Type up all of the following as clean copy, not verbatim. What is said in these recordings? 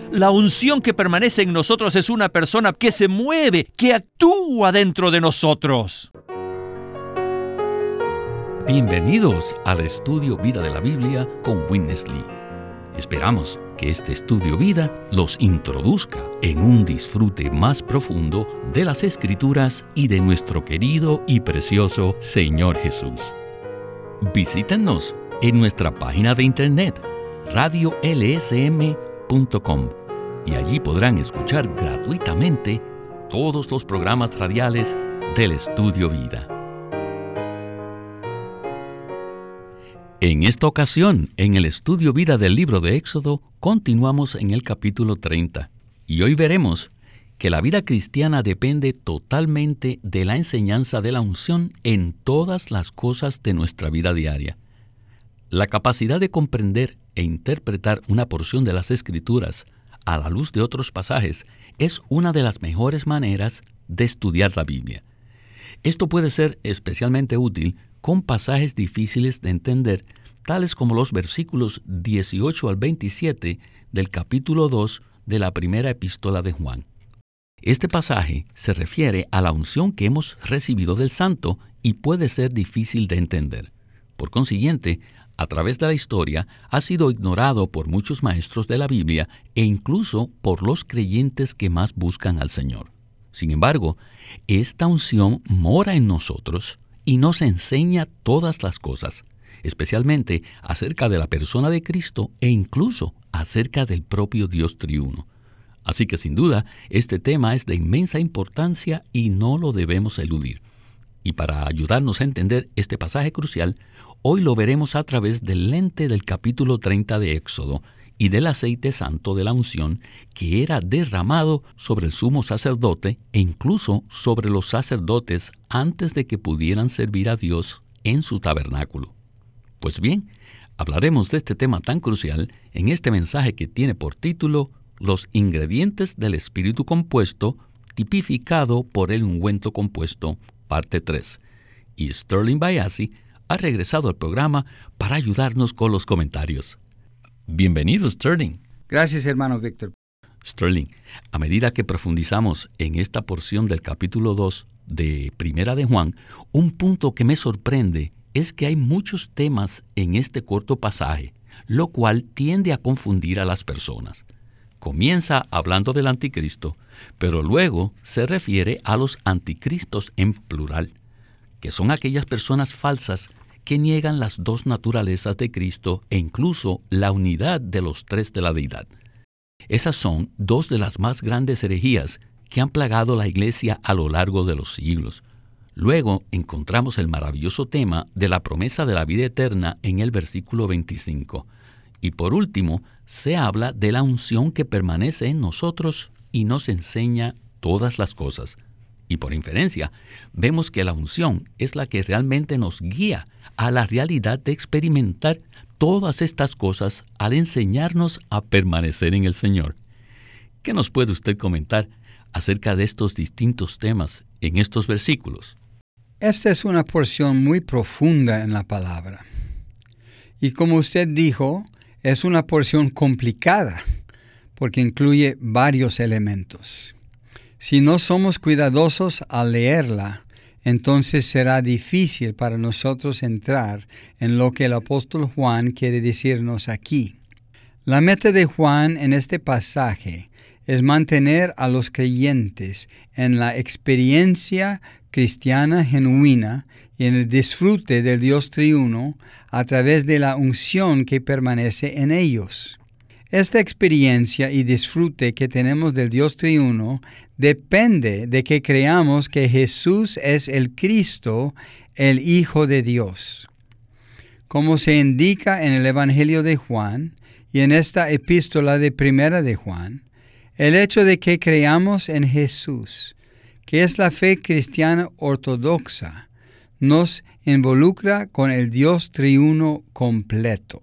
La unción que permanece en nosotros es una persona que se mueve, que actúa dentro de nosotros. Bienvenidos al Estudio Vida de la Biblia con Witness Lee. Esperamos que este Estudio Vida los introduzca en un disfrute más profundo de las Escrituras y de nuestro querido y precioso Señor Jesús. Visítenos en nuestra página de internet, radiolsm.com, y allí podrán escuchar gratuitamente todos los programas radiales del Estudio Vida. En esta ocasión, en el Estudio Vida del libro de Éxodo, continuamos en el capítulo 30, y hoy veremos que la vida cristiana depende totalmente de la enseñanza de la unción en todas las cosas de nuestra vida diaria. La capacidad de comprender e interpretar una porción de las Escrituras a la luz de otros pasajes es una de las mejores maneras de estudiar la Biblia. Esto puede ser especialmente útil con pasajes difíciles de entender, tales como los versículos 18 al 27 del capítulo 2 de la primera epístola de Juan. Este pasaje se refiere a la unción que hemos recibido del Santo y puede ser difícil de entender. Por consiguiente, a través de la historia, ha sido ignorado por muchos maestros de la Biblia e incluso por los creyentes que más buscan al Señor. Sin embargo, esta unción mora en nosotros y nos enseña todas las cosas, especialmente acerca de la persona de Cristo e incluso acerca del propio Dios triuno. Así que sin duda, este tema es de inmensa importancia y no lo debemos eludir. Y para ayudarnos a entender este pasaje crucial, hoy lo veremos a través del lente del capítulo 30 de Éxodo y del aceite santo de la unción que era derramado sobre el sumo sacerdote e incluso sobre los sacerdotes antes de que pudieran servir a Dios en su tabernáculo. Pues bien, hablaremos de este tema tan crucial en este mensaje que tiene por título Los ingredientes del espíritu compuesto, tipificado por el ungüento compuesto, parte 3. Y Sterling Bayasi ha regresado al programa para ayudarnos con los comentarios. Bienvenido, Sterling. Gracias, hermano Víctor. Sterling, a medida que profundizamos en esta porción del capítulo 2 de Primera de Juan, un punto que me sorprende es que hay muchos temas en este corto pasaje, lo cual tiende a confundir a las personas. Comienza hablando del anticristo, pero luego se refiere a los anticristos en plural, que son aquellas personas falsas que niegan las dos naturalezas de Cristo e incluso la unidad de los tres de la deidad. Esas son dos de las más grandes herejías que han plagado la Iglesia a lo largo de los siglos. Luego encontramos el maravilloso tema de la promesa de la vida eterna en el versículo 25. Y por último, se habla de la unción que permanece en nosotros y nos enseña todas las cosas. Y por inferencia, vemos que la unción es la que realmente nos guía a la realidad de experimentar todas estas cosas al enseñarnos a permanecer en el Señor. ¿Qué nos puede usted comentar acerca de estos distintos temas en estos versículos? Esta es una porción muy profunda en la palabra. Y como usted dijo, es una porción complicada porque incluye varios elementos. Si no somos cuidadosos al leerla, entonces será difícil para nosotros entrar en lo que el apóstol Juan quiere decirnos aquí. La meta de Juan en este pasaje es mantener a los creyentes en la experiencia cristiana genuina y en el disfrute del Dios triuno a través de la unción que permanece en ellos. Esta experiencia y disfrute que tenemos del Dios triuno depende de que creamos que Jesús es el Cristo, el Hijo de Dios. Como se indica en el Evangelio de Juan y en esta epístola de Primera de Juan, el hecho de que creamos en Jesús, que es la fe cristiana ortodoxa, nos involucra con el Dios triuno completo.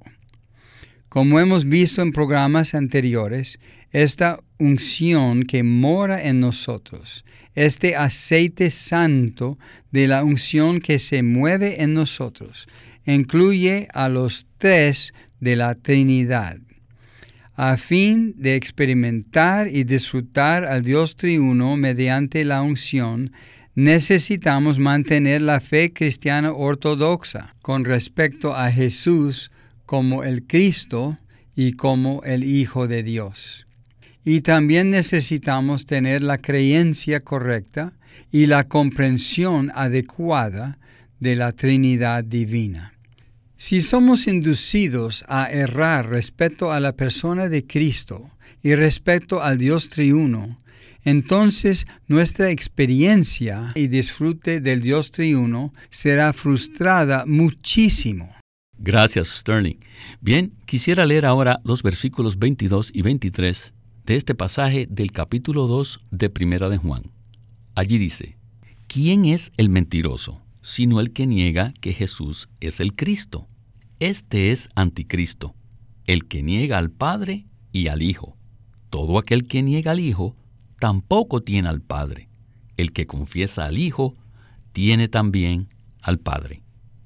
Como hemos visto en programas anteriores, esta unción que mora en nosotros, este aceite santo de la unción que se mueve en nosotros, incluye a los tres de la Trinidad. A fin de experimentar y disfrutar al Dios triuno mediante la unción, necesitamos mantener la fe cristiana ortodoxa con respecto a Jesús como el Cristo y como el Hijo de Dios. Y también necesitamos tener la creencia correcta y la comprensión adecuada de la Trinidad divina. Si somos inducidos a errar respecto a la persona de Cristo y respecto al Dios triuno, entonces nuestra experiencia y disfrute del Dios triuno será frustrada muchísimo. Gracias, Sterling. Bien, quisiera leer ahora los versículos 22 y 23 de este pasaje del capítulo 2 de Primera de Juan. Allí dice: ¿Quién es el mentiroso, sino el que niega que Jesús es el Cristo? Este es anticristo, el que niega al Padre y al Hijo. Todo aquel que niega al Hijo tampoco tiene al Padre. El que confiesa al Hijo tiene también al Padre.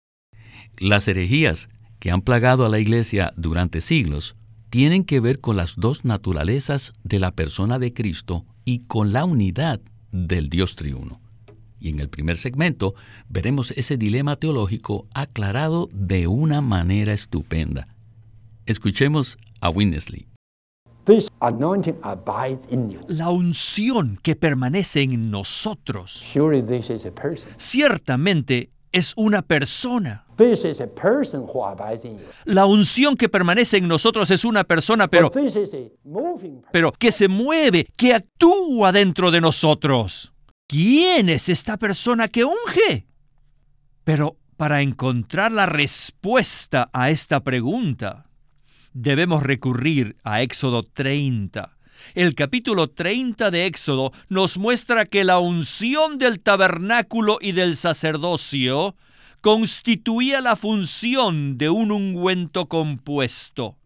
Las herejías que han plagado a la Iglesia durante siglos tienen que ver con las dos naturalezas de la persona de Cristo y con la unidad del Dios triuno. Y en el primer segmento veremos ese dilema teológico aclarado de una manera estupenda. Escuchemos a Winnesley. This anointing abides in you. La unción que permanece en nosotros Surely this is a person. ciertamente es una persona. This is a person who abides in you. La unción que permanece en nosotros es una persona, But this is a moving person. pero que se mueve, que actúa dentro de nosotros. ¿Quién es esta persona que unge? Pero para encontrar la respuesta a esta pregunta, debemos recurrir a Éxodo 30. El capítulo 30 de Éxodo nos muestra que la unción del tabernáculo y del sacerdocio constituía la función de un ungüento compuesto.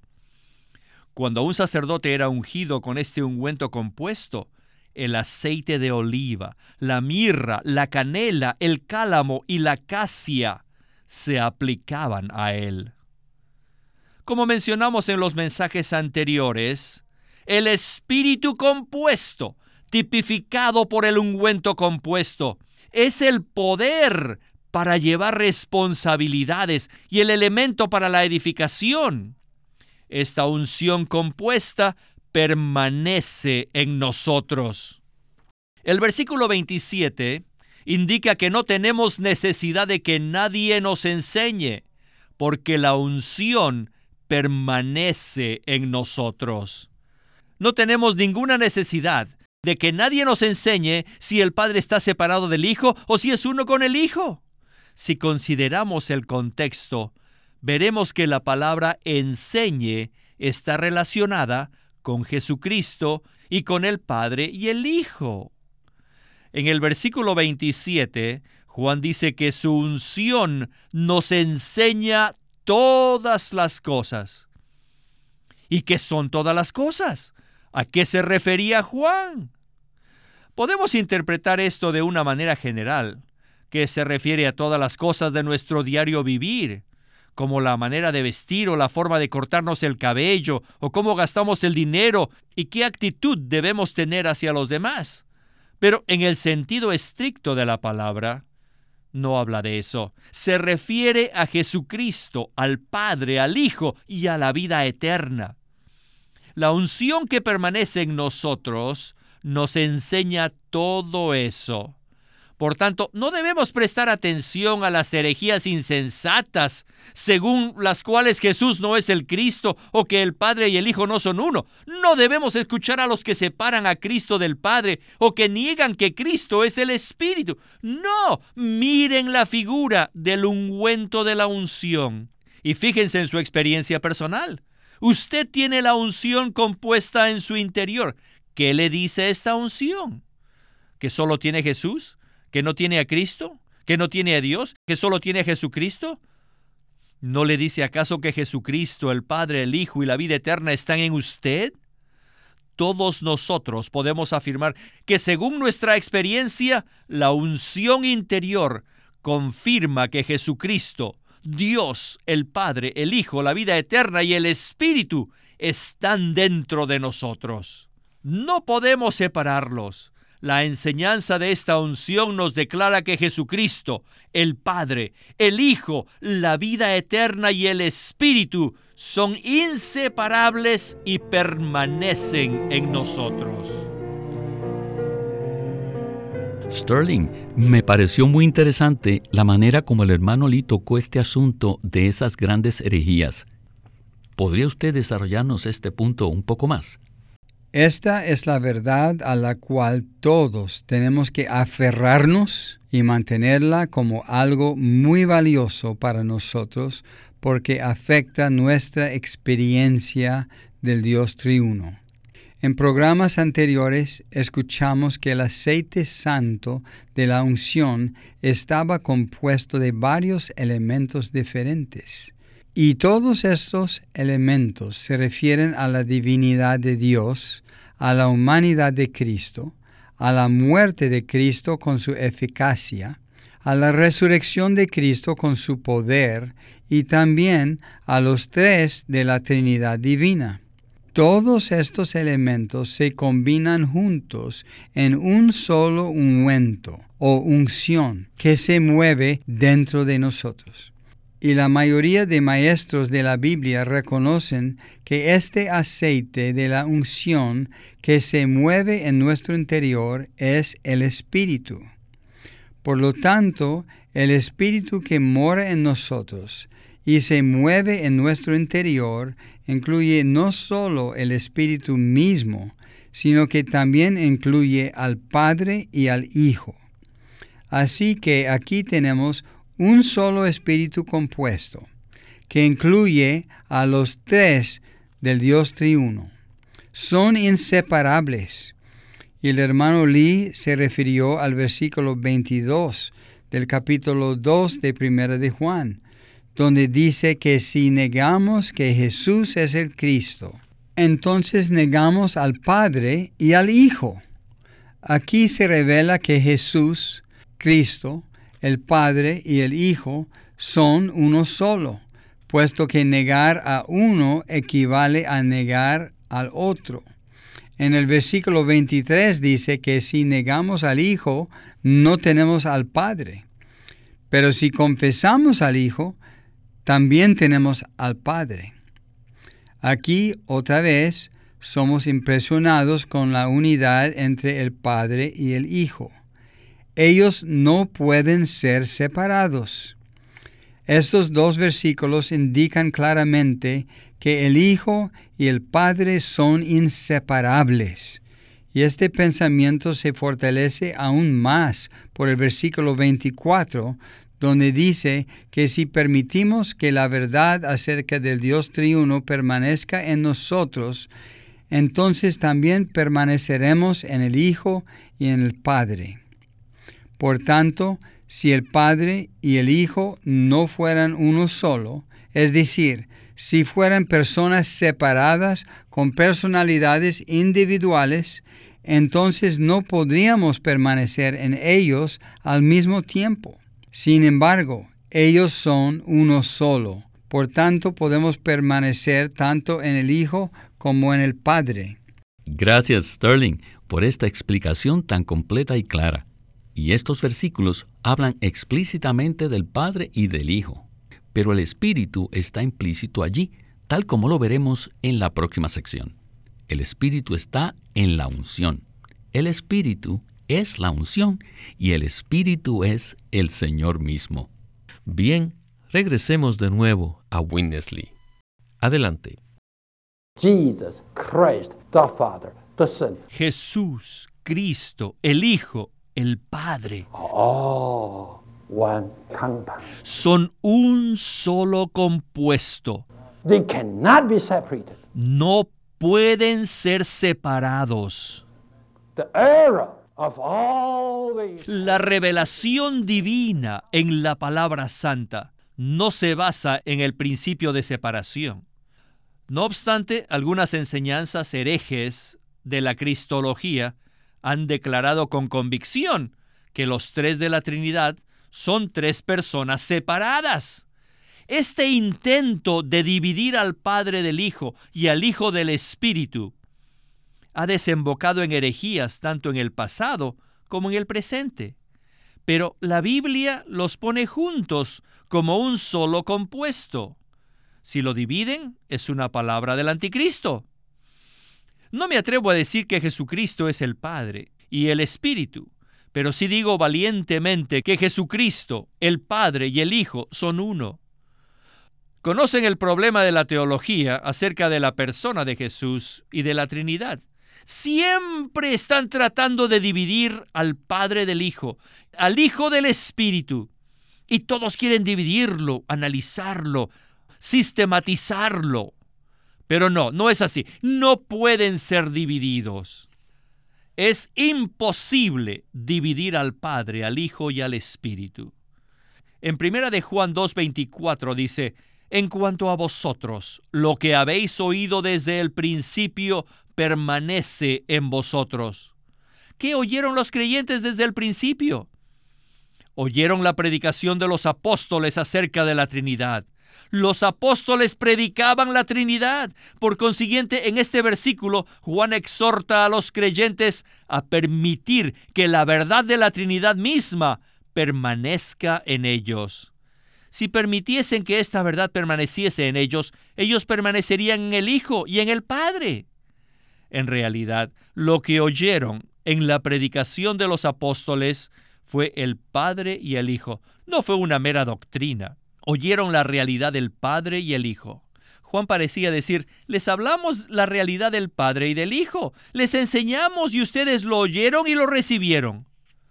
Cuando un sacerdote era ungido con este ungüento compuesto, el aceite de oliva, la mirra, la canela, el cálamo y la casia se aplicaban a él. Como mencionamos en los mensajes anteriores, el espíritu compuesto, tipificado por el ungüento compuesto, es el poder para llevar responsabilidades y el elemento para la edificación. Esta unción compuesta permanece en nosotros. El versículo 27 indica que no tenemos necesidad de que nadie nos enseñe, porque la unción permanece en nosotros. No tenemos ninguna necesidad de que nadie nos enseñe si el Padre está separado del Hijo o si es uno con el Hijo. Si consideramos el contexto, veremos que la palabra enseñe está relacionada con Jesucristo y con el Padre y el Hijo. En el versículo 27, Juan dice que su unción nos enseña todas las cosas. ¿Y qué son todas las cosas? ¿A qué se refería Juan? Podemos interpretar esto de una manera general, que se refiere a todas las cosas de nuestro diario vivir, como la manera de vestir o la forma de cortarnos el cabello, o cómo gastamos el dinero y qué actitud debemos tener hacia los demás. Pero en el sentido estricto de la palabra, no habla de eso. Se refiere a Jesucristo, al Padre, al Hijo y a la vida eterna. La unción que permanece en nosotros nos enseña todo eso. Por tanto, no debemos prestar atención a las herejías insensatas, según las cuales Jesús no es el Cristo o que el Padre y el Hijo no son uno. No debemos escuchar a los que separan a Cristo del Padre o que niegan que Cristo es el Espíritu. No, miren la figura del ungüento de la unción y fíjense en su experiencia personal. Usted tiene la unción compuesta en su interior. ¿Qué le dice esta unción? ¿Que solo tiene Jesús? ¿Que no tiene a Cristo? ¿Que no tiene a Dios? ¿Que solo tiene a Jesucristo? ¿No le dice acaso que Jesucristo, el Padre, el Hijo y la vida eterna están en usted? Todos nosotros podemos afirmar que según nuestra experiencia, la unción interior confirma que Jesucristo, Dios, el Padre, el Hijo, la vida eterna y el Espíritu están dentro de nosotros. No podemos separarlos. La enseñanza de esta unción nos declara que Jesucristo, el Padre, el Hijo, la vida eterna y el Espíritu son inseparables y permanecen en nosotros. Sterling, me pareció muy interesante la manera como el hermano Lee tocó este asunto de esas grandes herejías. ¿Podría usted desarrollarnos este punto un poco más? Esta es la verdad a la cual todos tenemos que aferrarnos y mantenerla como algo muy valioso para nosotros porque afecta nuestra experiencia del Dios triuno. En programas anteriores escuchamos que el aceite santo de la unción estaba compuesto de varios elementos diferentes. Y todos estos elementos se refieren a la divinidad de Dios, a la humanidad de Cristo, a la muerte de Cristo con su eficacia, a la resurrección de Cristo con su poder y también a los tres de la Trinidad divina. Todos estos elementos se combinan juntos en un solo ungüento o unción que se mueve dentro de nosotros. Y la mayoría de maestros de la Biblia reconocen que este aceite de la unción que se mueve en nuestro interior es el Espíritu. Por lo tanto, el Espíritu que mora en nosotros y se mueve en nuestro interior incluye no solo el Espíritu mismo, sino que también incluye al Padre y al Hijo. Así que aquí tenemos un solo Espíritu compuesto, que incluye a los tres del Dios triuno. Son inseparables. Y el hermano Lee se refirió al versículo 22 del capítulo 2 de Primera de Juan, donde dice que si negamos que Jesús es el Cristo, entonces negamos al Padre y al Hijo. Aquí se revela que Jesús, Cristo, el Padre y el Hijo son uno solo, puesto que negar a uno equivale a negar al otro. En el versículo 23 dice que si negamos al Hijo, no tenemos al Padre. Pero si confesamos al Hijo, también tenemos al Padre. Aquí, otra vez, somos impresionados con la unidad entre el Padre y el Hijo. Ellos no pueden ser separados. Estos dos versículos indican claramente que el Hijo y el Padre son inseparables. Y este pensamiento se fortalece aún más por el versículo 24, donde dice que si permitimos que la verdad acerca del Dios triuno permanezca en nosotros, entonces también permaneceremos en el Hijo y en el Padre. Por tanto, si el Padre y el Hijo no fueran uno solo, es decir, si fueran personas separadas con personalidades individuales, entonces no podríamos permanecer en ellos al mismo tiempo. Sin embargo, ellos son uno solo. Por tanto, podemos permanecer tanto en el Hijo como en el Padre. Gracias, Sterling, por esta explicación tan completa y clara. Y estos versículos hablan explícitamente del Padre y del Hijo. Pero el Espíritu está implícito allí, tal como lo veremos en la próxima sección. El Espíritu está en la unción. El Espíritu es la unción y el Espíritu es el Señor mismo. Bien, regresemos de nuevo a Witness Lee. Adelante. Jesus Christ, the Father, the Son, Jesús, Cristo, el Hijo, el Padre, all one compound. son un solo compuesto. They cannot be separated. No pueden ser separados. The era of all the La revelación divina en la palabra santa no se basa en el principio de separación. No obstante, algunas enseñanzas herejes de la cristología han declarado con convicción que los tres de la Trinidad son tres personas separadas. Este intento de dividir al Padre del Hijo y al Hijo del Espíritu ha desembocado en herejías tanto en el pasado como en el presente. Pero la Biblia los pone juntos como un solo compuesto. Si lo dividen, es una palabra del anticristo. No me atrevo a decir que Jesucristo es el Padre y el Espíritu, pero sí digo valientemente que Jesucristo, el Padre y el Hijo son uno. Conocen el problema de la teología acerca de la persona de Jesús y de la Trinidad. Siempre están tratando de dividir al Padre del Hijo, al Hijo del Espíritu. Y todos quieren dividirlo, analizarlo, sistematizarlo. Pero no es así. No pueden ser divididos. Es imposible dividir al Padre, al Hijo y al Espíritu. En 1 de Juan 2:24 dice: en cuanto a vosotros, lo que habéis oído desde el principio permanece en vosotros. ¿Qué oyeron los creyentes desde el principio? Oyeron la predicación de los apóstoles acerca de la Trinidad. Los apóstoles predicaban la Trinidad. Por consiguiente, en este versículo, Juan exhorta a los creyentes a permitir que la verdad de la Trinidad misma permanezca en ellos. Si permitiesen que esta verdad permaneciese en ellos, ellos permanecerían en el Hijo y en el Padre. En realidad, lo que oyeron en la predicación de los apóstoles fue el Padre y el Hijo. No fue una mera doctrina. Oyeron la realidad del Padre y el Hijo. Juan parecía decir: les hablamos la realidad del Padre y del Hijo. Les enseñamos y ustedes lo oyeron y lo recibieron.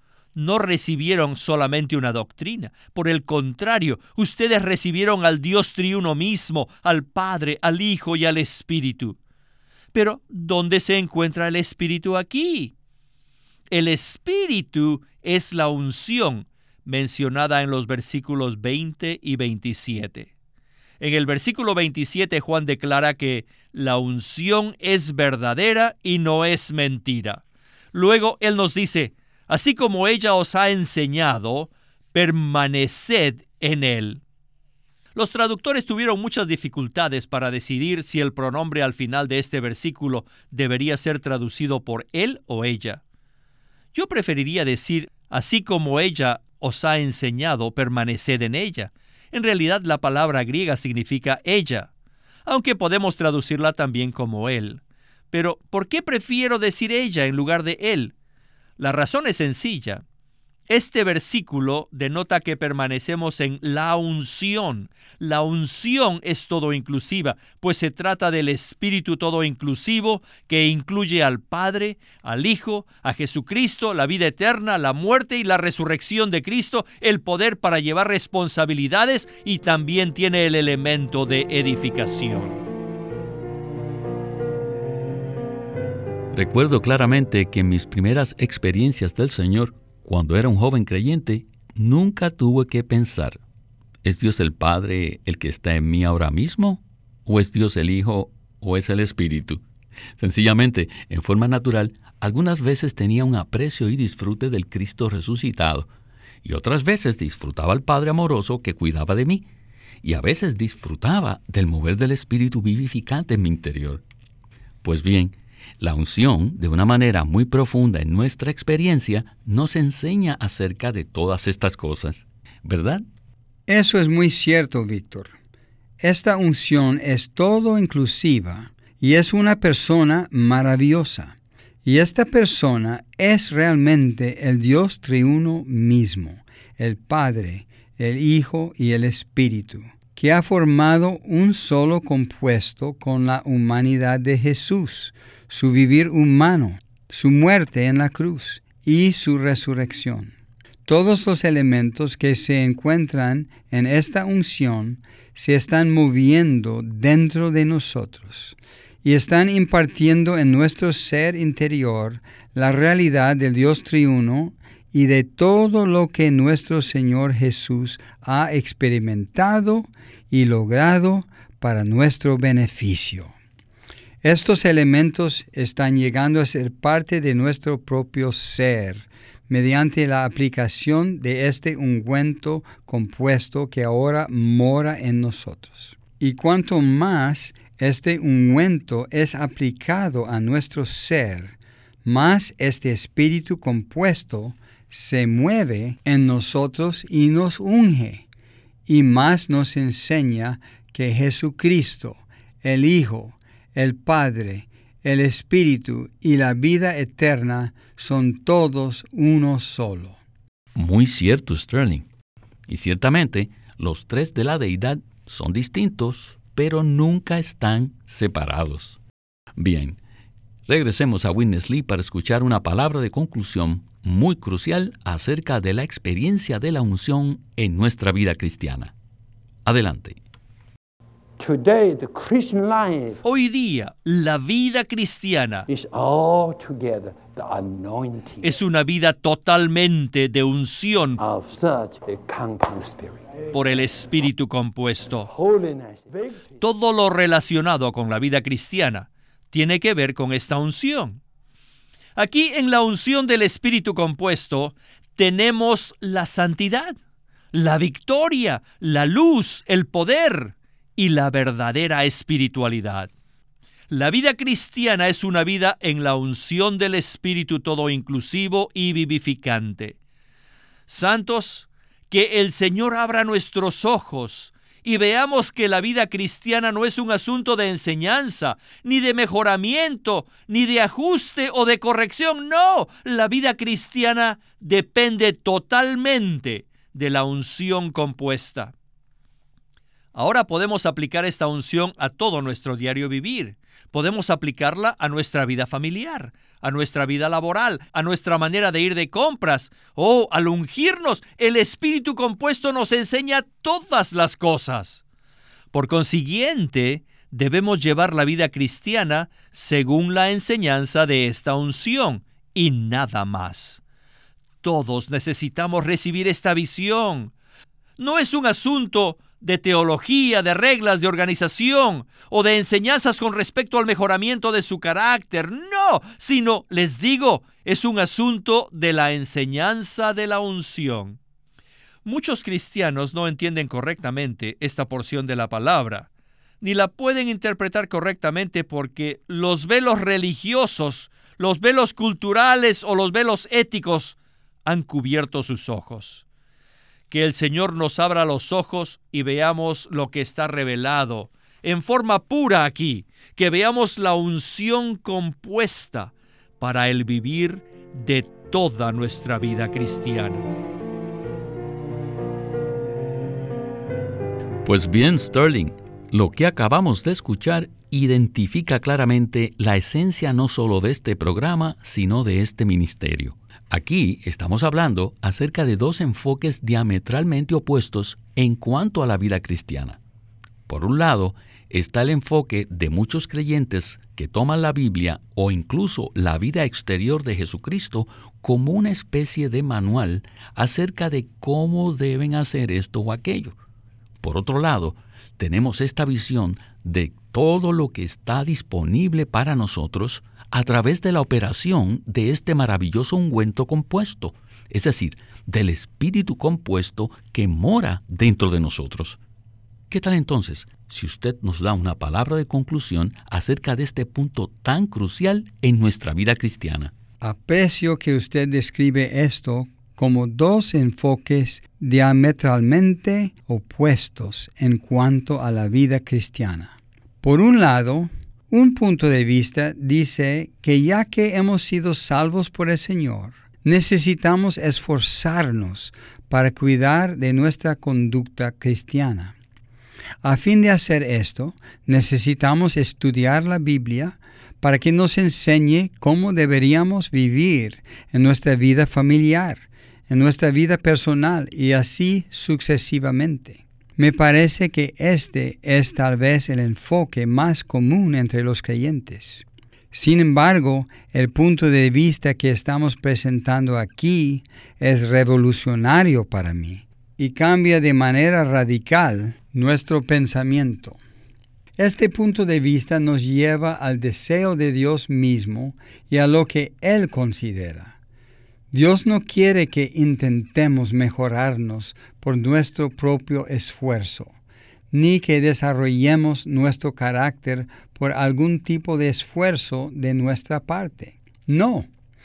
No recibieron solamente una doctrina. Por el contrario, ustedes recibieron al Dios triuno mismo, al Padre, al Hijo y al Espíritu. Pero, ¿dónde se encuentra el Espíritu aquí? El Espíritu es la unción mencionada en los versículos 20 y 27. En el versículo 27, Juan declara que la unción es verdadera y no es mentira. Luego, él nos dice: así como ella os ha enseñado, permaneced en él. Los traductores tuvieron muchas dificultades para decidir si el pronombre al final de este versículo debería ser traducido por él o ella. Yo preferiría decir: así como ella os ha enseñado, permaneced en ella. En realidad, la palabra griega significa ella, aunque podemos traducirla también como él. Pero, ¿por qué prefiero decir ella en lugar de él? La razón es sencilla. Este versículo denota que permanecemos en la unción. La unción es todo inclusiva, pues se trata del Espíritu todo inclusivo que incluye al Padre, al Hijo, a Jesucristo, la vida eterna, la muerte y la resurrección de Cristo, el poder para llevar responsabilidades, y también tiene el elemento de edificación. Recuerdo claramente que en mis primeras experiencias del Señor, cuando era un joven creyente, nunca tuve que pensar: ¿es Dios el Padre el que está en mí ahora mismo? ¿O es Dios el Hijo? ¿O es el Espíritu? Sencillamente, en forma natural, algunas veces tenía un aprecio y disfrute del Cristo resucitado, y otras veces disfrutaba al Padre amoroso que cuidaba de mí, y a veces disfrutaba del mover del Espíritu vivificante en mi interior. Pues bien, la unción, de una manera muy profunda en nuestra experiencia, nos enseña acerca de todas estas cosas, ¿verdad? Eso es muy cierto, Víctor. Esta unción es todo inclusiva y es una persona maravillosa. Y esta persona es realmente el Dios triuno mismo, el Padre, el Hijo y el Espíritu, que ha formado un solo compuesto con la humanidad de Jesús, su vivir humano, su muerte en la cruz y su resurrección. Todos los elementos que se encuentran en esta unción se están moviendo dentro de nosotros y están impartiendo en nuestro ser interior la realidad del Dios triuno y de todo lo que nuestro Señor Jesús ha experimentado y logrado para nuestro beneficio. Estos elementos están llegando a ser parte de nuestro propio ser, mediante la aplicación de este ungüento compuesto que ahora mora en nosotros. Y cuanto más este ungüento es aplicado a nuestro ser, más este espíritu compuesto se mueve en nosotros y nos unge, y más nos enseña que Jesucristo, el Hijo, el Padre, el Espíritu y la vida eterna son todos uno solo. Muy cierto, Sterling. Y ciertamente, los tres de la deidad son distintos, pero nunca están separados. Bien, regresemos a Witness Lee para escuchar una palabra de conclusión muy crucial acerca de la experiencia de la unción en nuestra vida cristiana. Adelante. Today, the Christian life Hoy día, la vida cristiana is altogether the anointing es una vida totalmente de unción of such a conquering spirit. por el Espíritu compuesto. Holiness, victory, Todo lo relacionado con la vida cristiana tiene que ver con esta unción. Aquí en la unción del Espíritu compuesto tenemos la santidad, la victoria, la luz, el poder y la verdadera espiritualidad. La vida cristiana es una vida en la unción del Espíritu todo inclusivo y vivificante. Santos, que el Señor abra nuestros ojos y veamos que la vida cristiana no es un asunto de enseñanza, ni de mejoramiento, ni de ajuste o de corrección. No, la vida cristiana depende totalmente de la unción compuesta. Ahora podemos aplicar esta unción a todo nuestro diario vivir. Podemos aplicarla a nuestra vida familiar, a nuestra vida laboral, a nuestra manera de ir de compras. Al ungirnos, el Espíritu compuesto nos enseña todas las cosas. Por consiguiente, debemos llevar la vida cristiana según la enseñanza de esta unción y nada más. Todos necesitamos recibir esta visión. No es un asunto de teología, de reglas, de organización o de enseñanzas con respecto al mejoramiento de su carácter. No, sino, les digo, es un asunto de la enseñanza de la unción. Muchos cristianos no entienden correctamente esta porción de la palabra, ni la pueden interpretar correctamente porque los velos religiosos, los velos culturales o los velos éticos han cubierto sus ojos. Que el Señor nos abra los ojos y veamos lo que está revelado en forma pura aquí, que veamos la unción compuesta para el vivir de toda nuestra vida cristiana. Pues bien, Sterling, lo que acabamos de escuchar identifica claramente la esencia no solo de este programa, sino de este ministerio. Aquí estamos hablando acerca de dos enfoques diametralmente opuestos en cuanto a la vida cristiana. Por un lado, está el enfoque de muchos creyentes que toman la Biblia o incluso la vida exterior de Jesucristo como una especie de manual acerca de cómo deben hacer esto o aquello. Por otro lado, tenemos esta visión de todo lo que está disponible para nosotros a través de la operación de este maravilloso ungüento compuesto, es decir, del Espíritu compuesto que mora dentro de nosotros. ¿Qué tal entonces si usted nos da una palabra de conclusión acerca de este punto tan crucial en nuestra vida cristiana? Aprecio que usted describe esto como dos enfoques diametralmente opuestos en cuanto a la vida cristiana. Por un lado, un punto de vista dice que ya que hemos sido salvos por el Señor, necesitamos esforzarnos para cuidar de nuestra conducta cristiana. A fin de hacer esto, necesitamos estudiar la Biblia para que nos enseñe cómo deberíamos vivir en nuestra vida familiar, en nuestra vida personal y así sucesivamente. Me parece que este es tal vez el enfoque más común entre los creyentes. Sin embargo, el punto de vista que estamos presentando aquí es revolucionario para mí y cambia de manera radical nuestro pensamiento. Este punto de vista nos lleva al deseo de Dios mismo y a lo que Él considera. Dios no quiere que intentemos mejorarnos por nuestro propio esfuerzo, ni que desarrollemos nuestro carácter por algún tipo de esfuerzo de nuestra parte. No,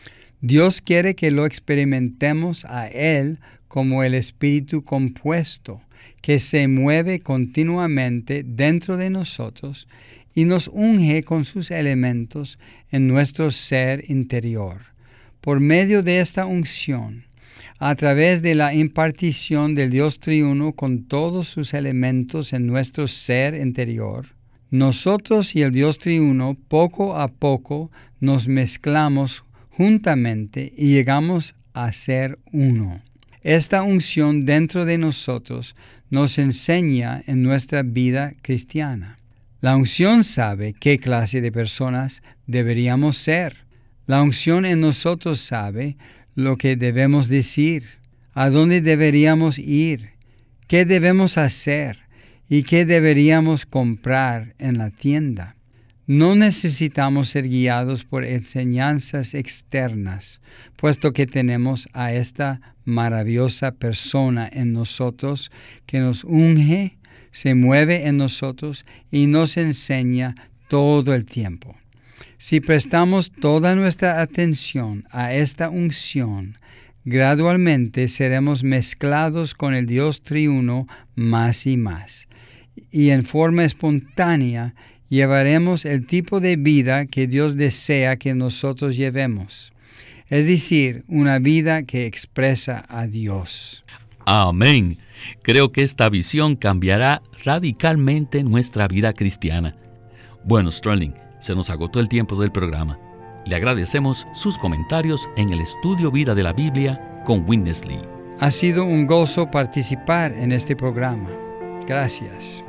Dios quiere que lo experimentemos a Él como el Espíritu compuesto, que se mueve continuamente dentro de nosotros y nos unge con sus elementos en nuestro ser interior. Por medio de esta unción, a través de la impartición del Dios triuno con todos sus elementos en nuestro ser interior, nosotros y el Dios triuno poco a poco nos mezclamos juntamente y llegamos a ser uno. Esta unción dentro de nosotros nos enseña en nuestra vida cristiana. La unción sabe qué clase de personas deberíamos ser. La unción en nosotros sabe lo que debemos decir, a dónde deberíamos ir, qué debemos hacer y qué deberíamos comprar en la tienda. No necesitamos ser guiados por enseñanzas externas, puesto que tenemos a esta maravillosa persona en nosotros que nos unge, se mueve en nosotros y nos enseña todo el tiempo. Si prestamos toda nuestra atención a esta unción, gradualmente seremos mezclados con el Dios triuno más y más, y en forma espontánea llevaremos el tipo de vida que Dios desea que nosotros llevemos, es decir, una vida que expresa a Dios. Amén. Creo que esta visión cambiará radicalmente nuestra vida cristiana. Bueno, Sterling, se nos agotó el tiempo del programa. Le agradecemos sus comentarios en el Estudio Vida de la Biblia con Witness Lee. Ha sido un gozo participar en este programa. Gracias.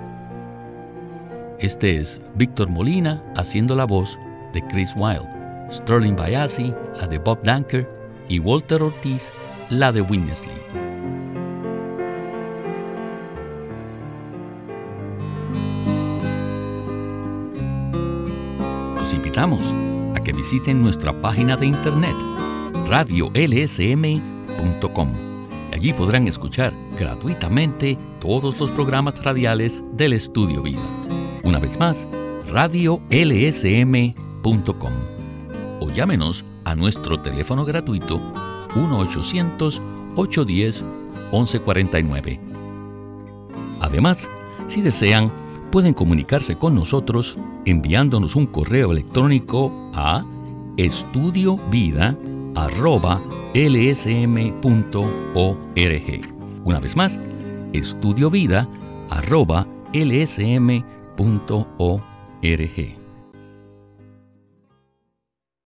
Este es Víctor Molina haciendo la voz de Chris Wilde, Sterling Bayasi, la de Bob Danker, y Walter Ortiz, la de Witness Lee. Los invitamos a que visiten nuestra página de internet, radiolsm.com. Allí podrán escuchar gratuitamente todos los programas radiales del Estudio Vida. Una vez más, radiolsm.com. O llámenos a nuestro teléfono gratuito 1-800-810-1149. Además, si desean, pueden comunicarse con nosotros enviándonos un correo electrónico a estudiovida@lsm.org. Una vez más, estudiovida@lsm.org.